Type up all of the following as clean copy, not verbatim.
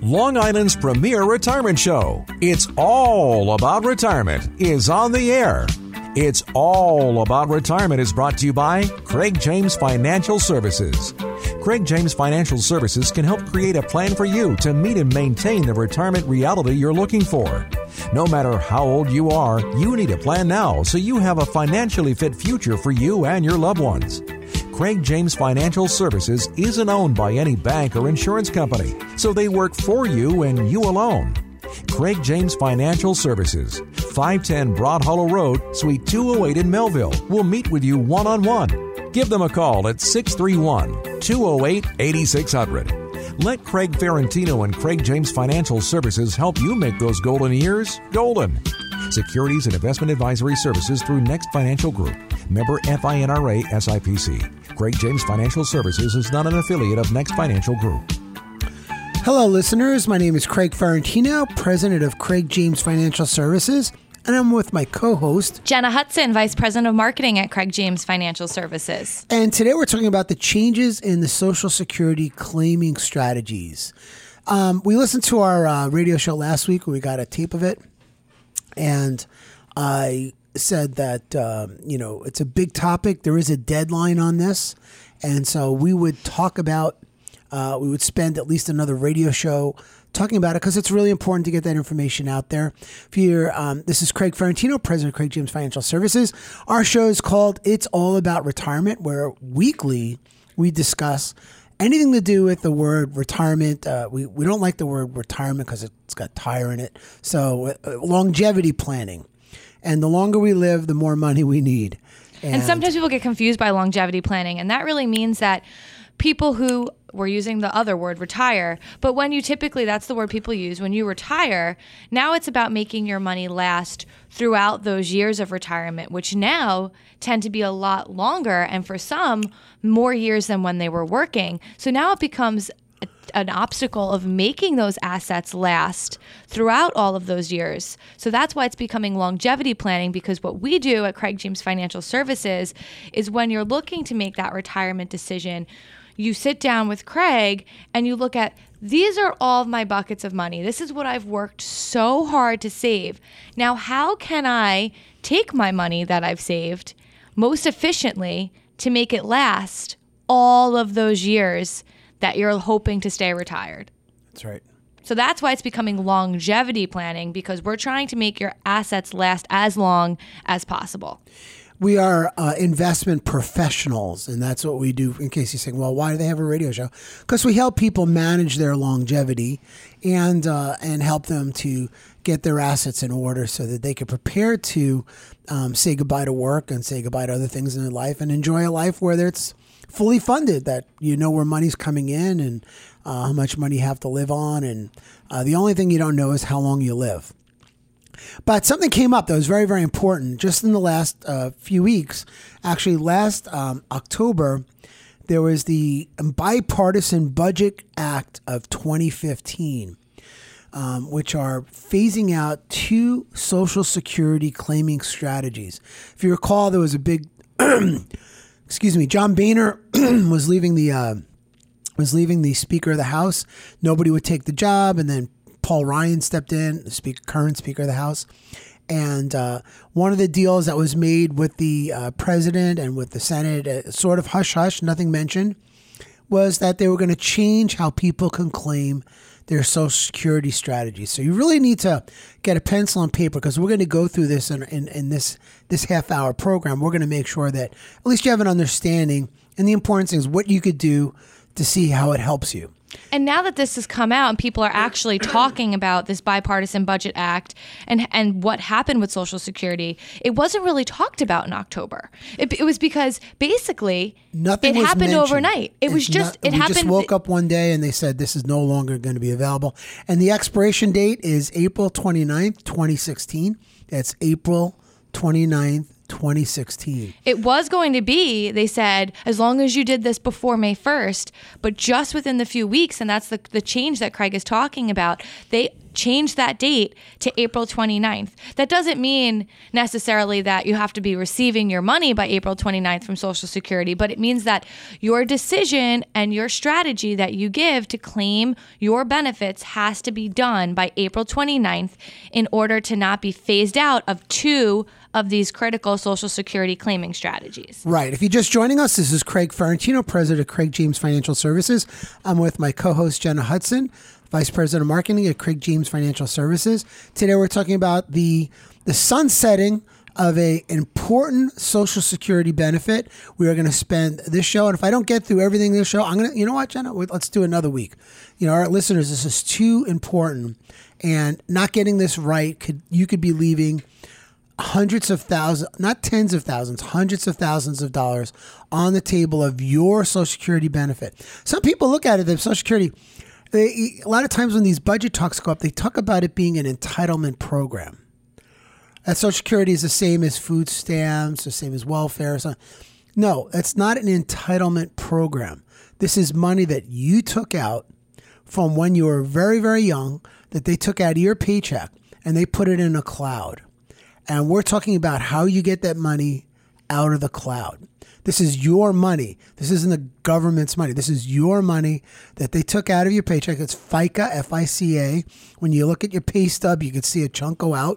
Long Island's premier retirement show. It's all about retirement is on the air. It's all about retirement is brought to you by Craig James Financial Services. Craig James Financial Services can help create a plan for you to meet and maintain the retirement reality you're looking for. No matter how old you are, you need a plan now so you have a financially fit future for you and your loved ones. Craig James Financial Services isn't owned by any bank or insurance company, so they work for you and you alone. Craig James Financial Services, 510 Broad Hollow Road, Suite 208 in Melville, will meet with you one-on-one. Give them a call at 631-208-8600. Let Craig Ferrantino and Craig James Financial Services help you make those golden years golden. Securities and investment advisory services through Next Financial Group. Member FINRA SIPC. Craig James Financial Services is not an affiliate of Next Financial Group. Hello, listeners. My name is Craig Ferrantino, president of Craig James Financial Services, and I'm with my co-host, Jenna Hudson, vice president of marketing at Craig James Financial Services. And today we're talking about the changes in the Social Security claiming strategies. We listened to our radio show last week where we got a tape of it, and I said that, it's a big topic. There is a deadline on this. And so we would talk about, we would spend at least another radio show talking about it because it's really important to get that information out there. If you're, this is Craig Ferrantino, president of Craig James Financial Services. Our show is called It's All About Retirement, where weekly we discuss anything to do with the word retirement. We don't like the word retirement because it's got tire in it. So longevity planning. And the longer we live, the more money we need. And sometimes people get confused by longevity planning. And that really means that people who were using the other word, retire, but when you typically, that's the word people use, when you retire, now it's about making your money last throughout those years of retirement, which now tend to be a lot longer. And for some, more years than when they were working. So now it becomes an obstacle of making those assets last throughout all of those years. So that's why it's becoming longevity planning, because what we do at Craig James Financial Services is when you're looking to make that retirement decision, you sit down with Craig and you look at, these are all of my buckets of money. This is what I've worked so hard to save. Now, how can I take my money that I've saved most efficiently to make it last all of those years that you're hoping to stay retired? That's right. So that's why it's becoming longevity planning, because we're trying to make your assets last as long as possible. We are investment professionals, and that's what we do. In case you're saying, well, why do they have a radio show? Because we help people manage their longevity and help them to get their assets in order so that they can prepare to say goodbye to work and say goodbye to other things in their life and enjoy a life where it's fully funded, that you know where money's coming in and how much money you have to live on. And the only thing you don't know is how long you live. But something came up that was very, very important just in the last few weeks. Actually, last October, there was the Bipartisan Budget Act of 2015, which are phasing out 2 Social Security claiming strategies. If you recall, there was a big John Boehner was leaving the Speaker of the House. Nobody would take the job, and then Paul Ryan stepped in, the current Speaker of the House. And one of the deals that was made with the President and with the Senate, sort of hush-hush, nothing mentioned, was that they were going to change how people can claim their Social Security strategies. So you really need to get a pencil and paper, because we're going to go through this in this half-hour program. We're going to make sure that at least you have an understanding, and the important thing is what you could do to see how it helps you. And now that this has come out and people are actually talking about this Bipartisan Budget Act and what happened with Social Security, it wasn't really talked about in October. It was because basically nothing happened mentioned overnight. It was just, it happened. We just woke up one day and they said this is no longer going to be available. And the expiration date is April 29th, 2016. That's April 29th, 2016. It was going to be, they said, as long as you did this before May 1st, but just within the few weeks, and that's the change that Craig is talking about, they changed that date to April 29th. That doesn't mean necessarily that you have to be receiving your money by April 29th from Social Security, but it means that your decision and your strategy that you give to claim your benefits has to be done by April 29th in order to not be phased out of 2 of these critical Social Security claiming strategies. Right. If you're just joining us, this is Craig Ferrantino, president of Craig James Financial Services. I'm with my co-host, Jenna Hudson, vice president of marketing at Craig James Financial Services. Today, we're talking about the sunsetting of an important Social Security benefit. We are going to spend this show, and if I don't get through everything in this show, I'm going to, you know what, Jenna, let's do another week. You know, our listeners, this is too important, and not getting this right, you could be leaving hundreds of thousands, not tens of thousands, hundreds of thousands of dollars on the table of your Social Security benefit. Some people look at it, the Social Security, a lot of times when these budget talks go up, they talk about it being an entitlement program. That Social Security is the same as food stamps, the same as welfare. No, it's not an entitlement program. This is money that you took out from when you were very, very young, that they took out of your paycheck and they put it in a cloud. And we're talking about how you get that money out of the cloud. This is your money. This isn't the government's money. This is your money that they took out of your paycheck. It's FICA, F-I-C-A. When you look at your pay stub, you can see a chunk go out.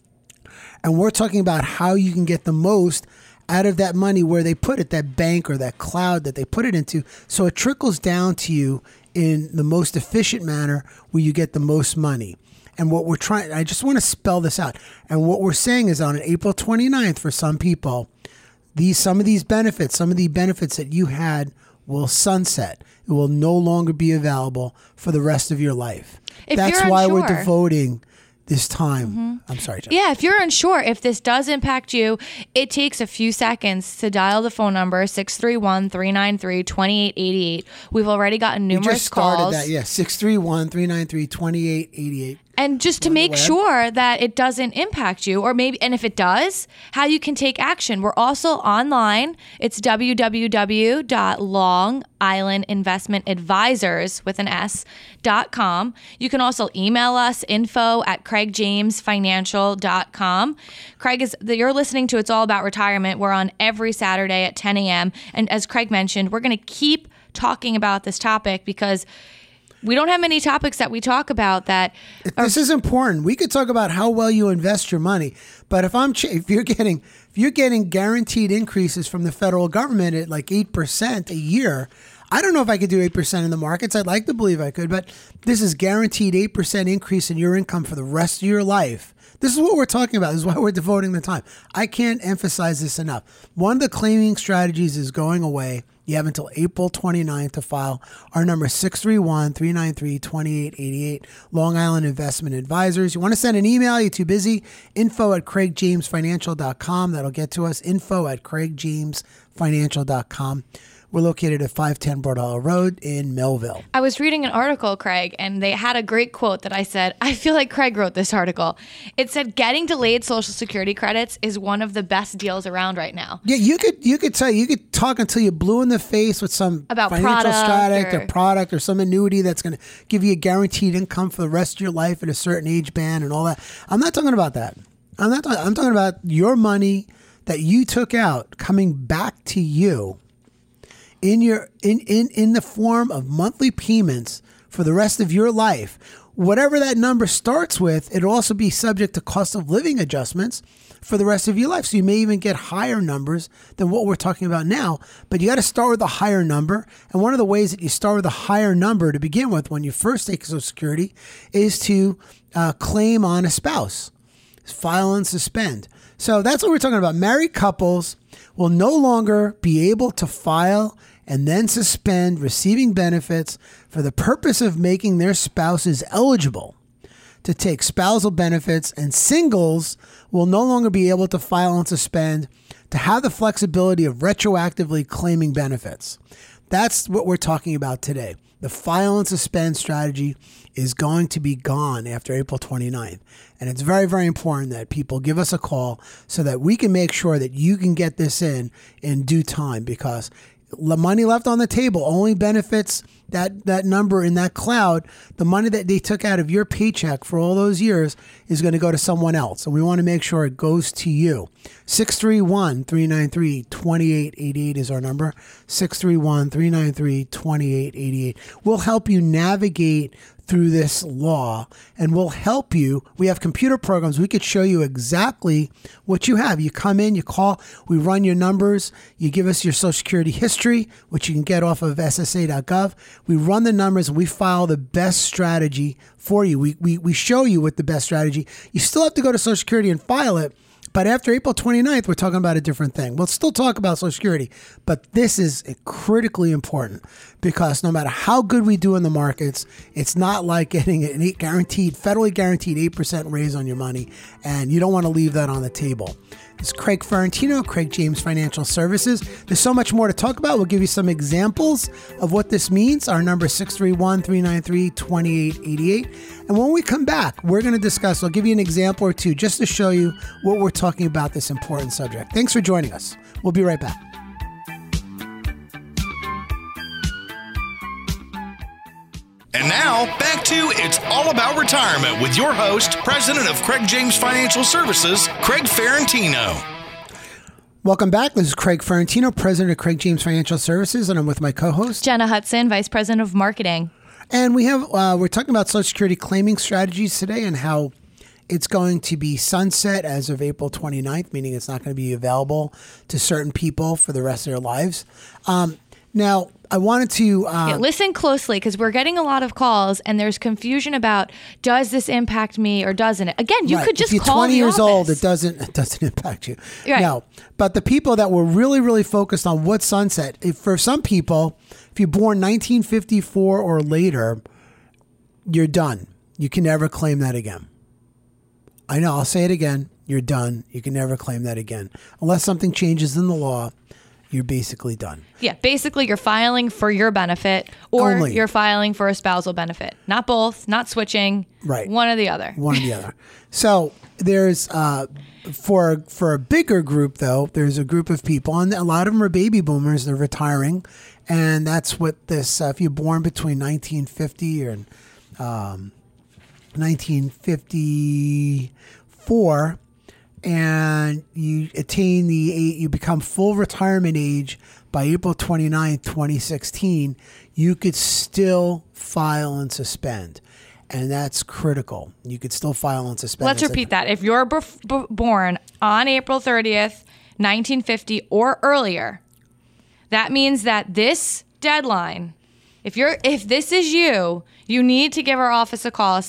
And we're talking about how you can get the most out of that money where they put it, that bank or that cloud that they put it into. So it trickles down to you in the most efficient manner where you get the most money. And what we're trying, I just want to spell this out. And what we're saying is on April 29th, for some people, some of the benefits that you had will sunset. It will no longer be available for the rest of your life. That's why we're devoting this time. Mm-hmm. I'm sorry, Jen. Yeah, if you're unsure if this does impact you, it takes a few seconds to dial the phone number 631-393-2888. We've already gotten numerous calls. We just started that, yeah, 631-393-2888. And just to make sure that it doesn't impact you, or maybe, and if it does, how you can take action. We're also online. It's www.longislandinvestmentadvisors.com. You can also email us, info@craigjamesfinancial.com. Craig, you're listening to It's All About Retirement. We're on every Saturday at 10 a.m. And as Craig mentioned, we're going to keep talking about this topic because we don't have many topics that we talk about that. This is important. We could talk about how well you invest your money, but if you're getting guaranteed increases from the federal government at like 8% a year, I don't know if I could do 8% in the markets. I'd like to believe I could, but this is guaranteed 8% increase in your income for the rest of your life. This is what we're talking about. This is why we're devoting the time. I can't emphasize this enough. One of the claiming strategies is going away. You have until April 29th to file. Our number is 631-393-2888, Long Island Investment Advisors. You want to send an email, you're too busy, info@craigjamesfinancial.com. That'll get to us, info@craigjamesfinancial.com. We're located at 510 Broad Hollow Road in Millville. I was reading an article, Craig, and they had a great quote that I said, I feel like Craig wrote this article. It said, getting delayed Social Security credits is one of the best deals around right now. Yeah, you could talk until you're blue in the face with some about financial product or some annuity that's going to give you a guaranteed income for the rest of your life at a certain age band and all that. I'm not talking about that. I'm talking about your money that you took out coming back to you in the form of monthly payments for the rest of your life. Whatever that number starts with, it'll also be subject to cost of living adjustments for the rest of your life. So you may even get higher numbers than what we're talking about now, but you got to start with a higher number. And one of the ways that you start with a higher number to begin with when you first take Social Security is to claim on a spouse, file and suspend. So that's what we're talking about. Married couples will no longer be able to file and then suspend receiving benefits for the purpose of making their spouses eligible to take spousal benefits, and singles will no longer be able to file and suspend to have the flexibility of retroactively claiming benefits. That's what we're talking about today. The file and suspend strategy is going to be gone after April 29th. And it's very, very important that people give us a call so that we can make sure that you can get this in due time, because the money left on the table only benefits that number in that cloud. The money that they took out of your paycheck for all those years is going to go to someone else. And we want to make sure it goes to you. 631-393-2888 is our number. 631-393-2888. We'll help you navigate through this law, and we'll help you. We have computer programs. We could show you exactly what you have. You come in, you call, we run your numbers, you give us your Social Security history, which you can get off of SSA.gov. We run the numbers and we file the best strategy for you. We show you what the best strategy. You still have to go to Social Security and file it. But after April 29th, we're talking about a different thing. We'll still talk about Social Security, but this is critically important, because no matter how good we do in the markets, it's not like getting an federally guaranteed 8% raise on your money, and you don't want to leave that on the table. It's Craig Ferrantino, Craig James Financial Services. There's so much more to talk about. We'll give you some examples of what this means. Our number is 631-393-2888. And when we come back, we're going to discuss, I'll give you an example or two just to show you what we're talking about, this important subject. Thanks for joining us. We'll be right back. And now, back to It's All About Retirement with your host, President of Craig James Financial Services, Craig Ferrantino. Welcome back. This is Craig Ferrantino, President of Craig James Financial Services, and I'm with my co-host, Jenna Hudson, Vice President of Marketing. And we're talking about Social Security claiming strategies today and how it's going to be sunset as of April 29th, meaning it's not going to be available to certain people for the rest of their lives. Now, I wanted to... listen closely, because we're getting a lot of calls and there's confusion about, does this impact me or doesn't it? Again, you could just call the office. If you're 20 years old, it doesn't impact you. Right. No, but the people that were really, really focused on what sunset, for some people, if you're born 1954 or later, you're done. You can never claim that again. I know, I'll say it again. You're done. You can never claim that again. Unless something changes in the law, you're basically done. Yeah, basically you're filing for your benefit, or Only. You're filing for a spousal benefit. Not both, not switching. Right. One or the other. One or the other. So there's, for a bigger group though, there's a group of people, and a lot of them are baby boomers, they're retiring. And that's what this, if you're born between 1950 and 1954, and you attain you become full retirement age by April 29th, 2016, you could still file and suspend. And that's critical. You could still file and suspend. Let's repeat that. If you're born on April 30th, 1950 or earlier, that means that this deadline, if this is you, you need to give our office a call,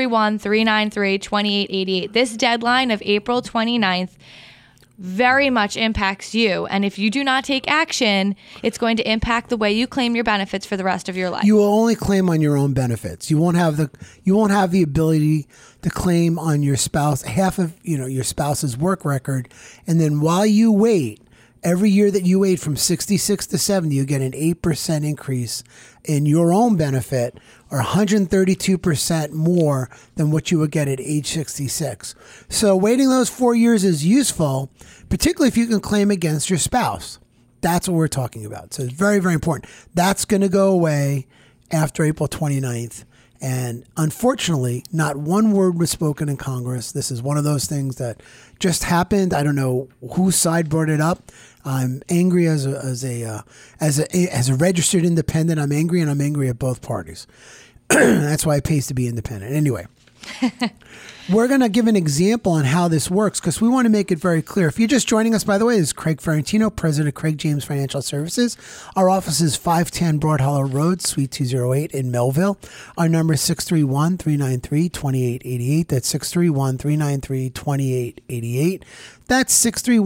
631-393-2888. This deadline of April 29th very much impacts you. And if you do not take action, it's going to impact the way you claim your benefits for the rest of your life. You will only claim on your own benefits. You won't have the ability to claim on your spouse, half of your spouse's work record. And then while you wait, every year that you wait from 66 to 70, you get an 8% increase in your own benefit, or 132% more than what you would get at age 66. So waiting those 4 years is useful, particularly if you can claim against your spouse. That's what we're talking about. So it's very, very important. That's going to go away after April 29th. And unfortunately, not one word was spoken in Congress. This is one of those things that just happened. I don't know whose side brought it up. I'm angry as a registered independent. I'm angry, and I'm angry at both parties. That's why it pays to be independent. Anyway, we're going to give an example on how this works, because we want to make it very clear. If you're just joining us, by the way, this is Craig Ferrantino, President of Craig James Financial Services. Our office is 510 Broad Hollow Road, Suite 208 in Melville. Our number is 631-393-2888. That's 631-393-2888. That's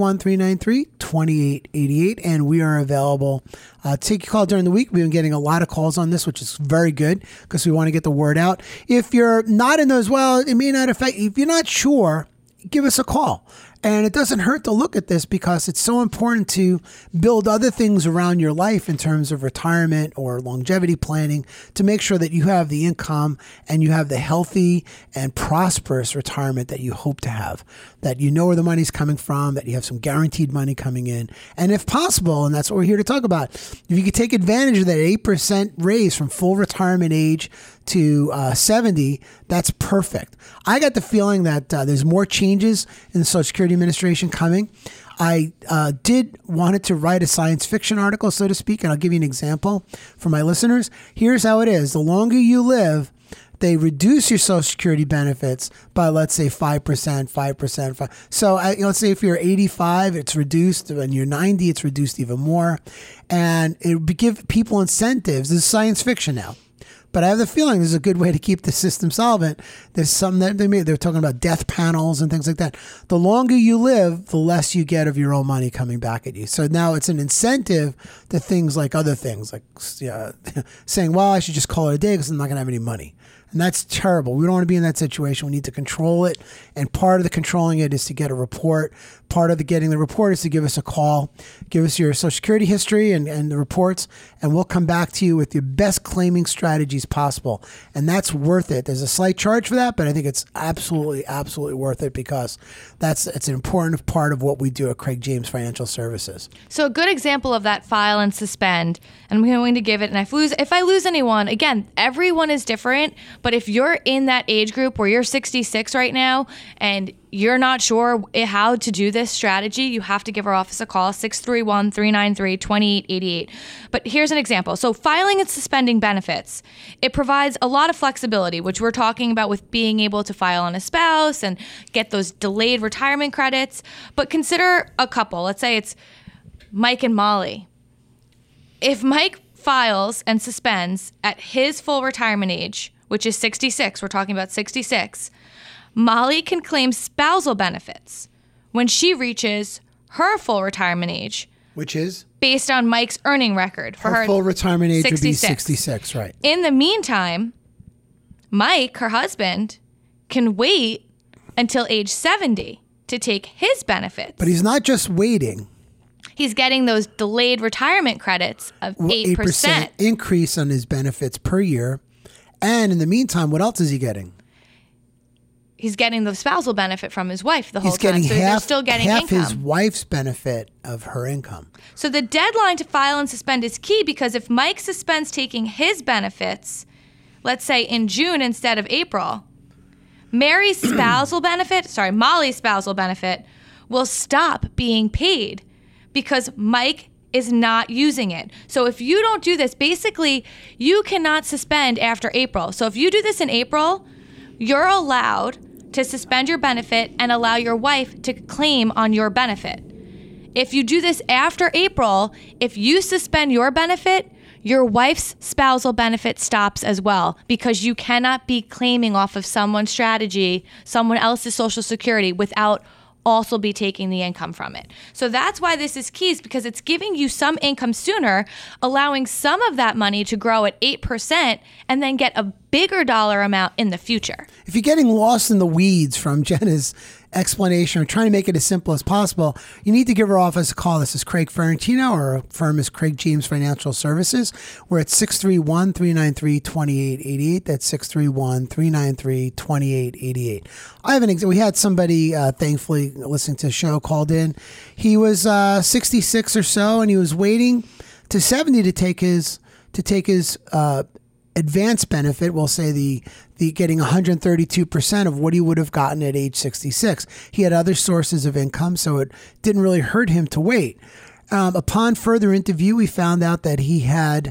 631-393-2888. And we are available. Take your call during the week. We've been getting a lot of calls on this, which is very good, because we want to get the word out. If you're not in those, well, it may not affect you. If you're not sure, give us a call. And it doesn't hurt to look at this because it's so important to build other things around your life in terms of retirement or longevity planning to make sure that you have the income and you have the healthy and prosperous retirement that you hope to have, that you know where the money's coming from, that you have some guaranteed money coming in. And if possible, and that's what we're here to talk about, if you could take advantage of that 8% raise from full retirement age to 70, that's perfect. I got the feeling that there's more changes in the Social Security Administration coming. I did wanted to write a science fiction article, so to speak, and I'll give you an example for my listeners. Here's how it is. The longer you live, they reduce your Social Security benefits by, let's say, 5%, 5%. So let's say if you're 85, it's reduced. When you're 90, it's reduced even more. And it would give people incentives. This is science fiction now. But I have the feeling there's a good way to keep the system solvent. There's something that they're talking about death panels and things like that. The longer you live, the less you get of your own money coming back at you. So now it's an incentive to things like other things, like saying, well, I should just call it a day because I'm not going to have any money. And that's terrible. We don't want to be in that situation. We need to control it. And part of the controlling it is to get a report. Part of the getting the report is to give us a call, give us your Social Security history and the reports, and we'll come back to you with your best claiming strategies possible. And that's worth it. There's a slight charge for that, but I think it's absolutely, absolutely worth it because it's an important part of what we do at Craig James Financial Services. So a good example of that file and suspend, and I'm going to give it, and if I lose anyone, again, everyone is different, but if you're in that age group where you're 66 right now and you're not sure how to do this strategy, you have to give our office a call, 631-393-2888. But here's an example. So filing and suspending benefits, it provides a lot of flexibility, which we're talking about with being able to file on a spouse and get those delayed retirement credits. But consider a couple. Let's say it's Mike and Molly. If Mike files and suspends at his full retirement age, which is 66, we're talking about 66, Molly can claim spousal benefits when she reaches her full retirement age. Which is? Based on Mike's earning record. For her full retirement age 66. would be 66, right. In the meantime, Mike, her husband, can wait until age 70 to take his benefits. But he's not just waiting. He's getting those delayed retirement credits of 8%. Increase on his benefits per year. And in the meantime, what else is he getting? He's getting the spousal benefit from his wife the whole He's getting time. So they're still getting half income. His wife's benefit of her income. So the deadline to file and suspend is key because if Mike suspends taking his benefits, let's say in June instead of April, Molly's spousal benefit will stop being paid because Mike is not using it. So if you don't do this, basically you cannot suspend after April. So if you do this in April, you're allowed to suspend your benefit and allow your wife to claim on your benefit. If you do this after April, if you suspend your benefit, your wife's spousal benefit stops as well because you cannot be claiming off of someone's strategy, someone else's Social Security without also be taking the income from it. So that's why this is key, is because it's giving you some income sooner, allowing some of that money to grow at 8% and then get a bigger dollar amount in the future. If you're getting lost in the weeds from Jenna's explanation or trying to make it as simple as possible, you need to give our office a call. This is Craig Ferrantino. Our firm is Craig James Financial Services. We're at 631-393-2888. That's 631-393-2888. I have we had somebody, thankfully, listening to the show called in. He was 66 or so, and he was waiting to 70 to take his advanced benefit. We'll say the getting 132% of what he would have gotten at age 66. He had other sources of income, so it didn't really hurt him to wait. Upon further interview, we found out that he had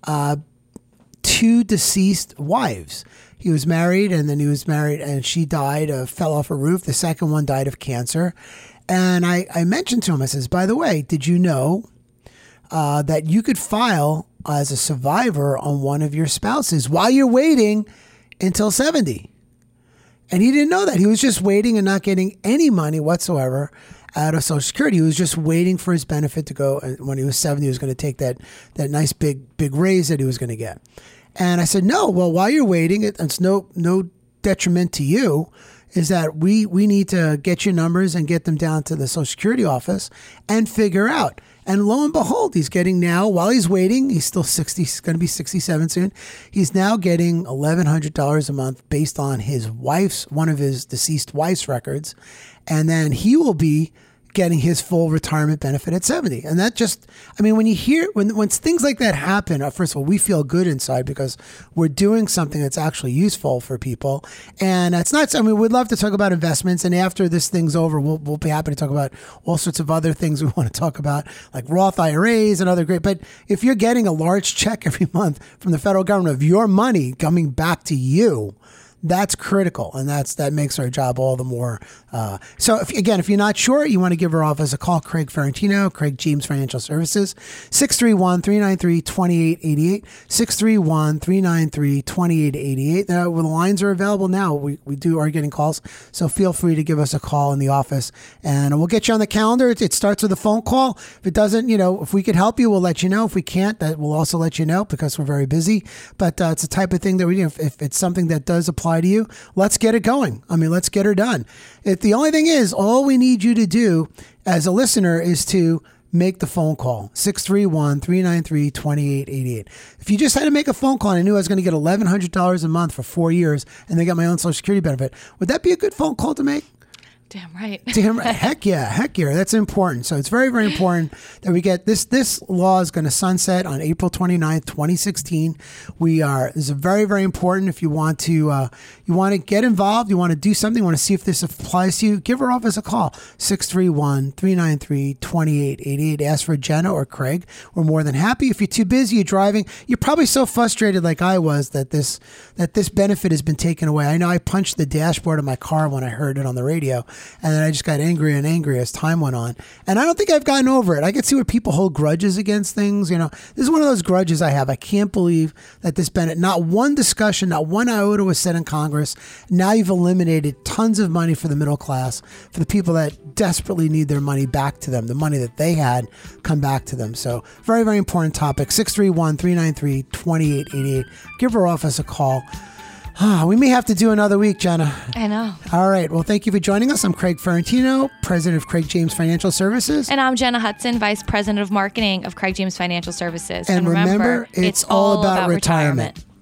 2 deceased wives. He was married, and she died, fell off a roof. The second one died of cancer. And I mentioned to him, I says, by the way, did you know that you could file as a survivor on one of your spouses while you're waiting until 70? And he didn't know that. He was just waiting and not getting any money whatsoever out of Social Security. He was just waiting for his benefit to go. And when he was 70, he was going to take that nice big raise that he was going to get. And I said, no, well, while you're waiting, it's no detriment to you. is that we need to get your numbers and get them down to the Social Security office and figure out. And lo and behold, he's getting now, while he's waiting, he's still 60, he's going to be 67 soon. He's now getting $1,100 a month based on one of his deceased wife's records. And then he will be getting his full retirement benefit at 70. And that just, I mean, when you hear, when things like that happen, first of all, we feel good inside because we're doing something that's actually useful for people. And it's not, I mean, we'd love to talk about investments. And after this thing's over, we'll be happy to talk about all sorts of other things we want to talk about, like Roth IRAs and other great. But if you're getting a large check every month from the federal government of your money coming back to you, that's critical, and that makes our job all the more. So, if you're not sure, you want to give our office a call. Craig Ferrantino, Craig James Financial Services, 631-393-2888, 631-393-2888. The lines are available now. We are getting calls, so feel free to give us a call in the office, and we'll get you on the calendar. It starts with a phone call. If it doesn't, if we could help you, we'll let you know. If we can't, that we'll also let you know because we're very busy. But it's the type of thing that we do. If it's something that does apply to you, let's get it going. I mean, let's get her done. The only thing is, all we need you to do as a listener is to make the phone call, 631-393-2888. If you just had to make a phone call and I knew I was going to get $1,100 a month for 4 years and then get my own Social Security benefit, would that be a good phone call to make? Damn right. Damn right. Heck yeah. That's important. So it's very, very important that we get this. This law is going to sunset on April 29th, 2016. This is very, very important. If you want to get involved, you want to do something, you want to see if this applies to you, give our office a call, 631-393-2888. Ask for Jenna or Craig. We're more than happy. If you're too busy, you're driving, you're probably so frustrated like I was that this benefit has been taken away. I know I punched the dashboard of my car when I heard it on the radio. And then I just got angrier and angrier as time went on. And I don't think I've gotten over it. I can see where people hold grudges against things. This is one of those grudges I have. I can't believe that this Bennett, not one discussion, not one iota was said in Congress. Now you've eliminated tons of money for the middle class, for the people that desperately need their money back to them, the money that they had come back to them. So very, very important topic. 631-393-2888. Give our office a call. We may have to do another week, Jenna. I know. All right. Well, thank you for joining us. I'm Craig Ferrantino, president of Craig James Financial Services. And I'm Jenna Hudson, vice president of marketing of Craig James Financial Services. And remember, it's all about retirement.